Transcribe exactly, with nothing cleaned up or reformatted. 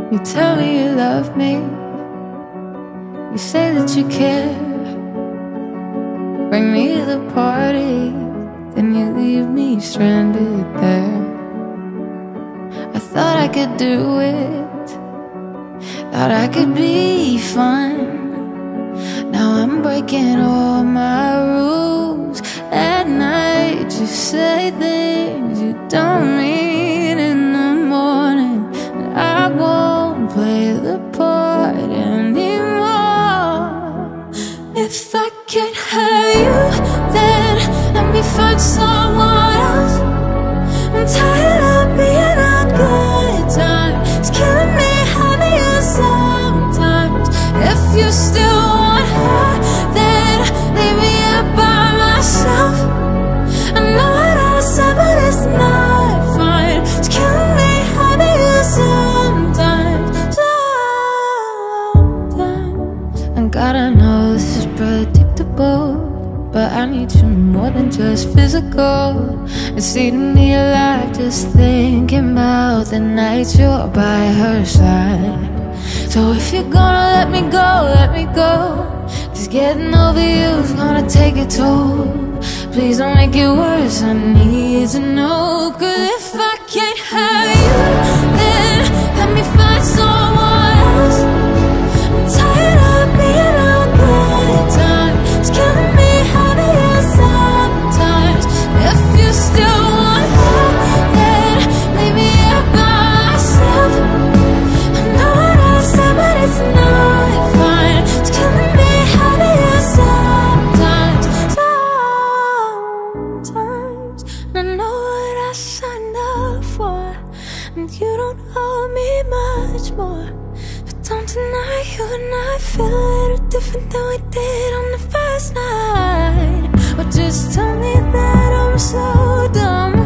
You tell me you love me, you say that you care. Bring me to the party, then you leave me stranded there. I thought I could do it, thought I could be fun. Now I'm breaking all my rules. At night you say things you don't mean in the morning, and I won't play the part anymore. If I can't have you, then let me find someone else. I'm tired of being a good time. It's killing me having you sometimes. If you still want her, then leave me up by myself. I know what I said, but it's not fine. It's killing me having you sometimes. Sometimes. And God, I know this is predictable, but I need you more than just physical. It's eating me alive just thinking about the nights you're by her side. So if you're gonna let me go, let me go, 'cause getting over you's gonna take a toll. Please don't make it worse, I need to know. 'Cause if I can't have you, then let me find someone else. I'm tired of being a good time. It's killing me having you sometimes. If you still want her, then leave me up by myself. I know what I said, but it's not fine. It's killing me having you sometimes. Sometimes. I know what I signed up for, and you don't owe me much more. But don't deny you and I feel a little different than we did on the first night. Or just tell me that I'm so dumb.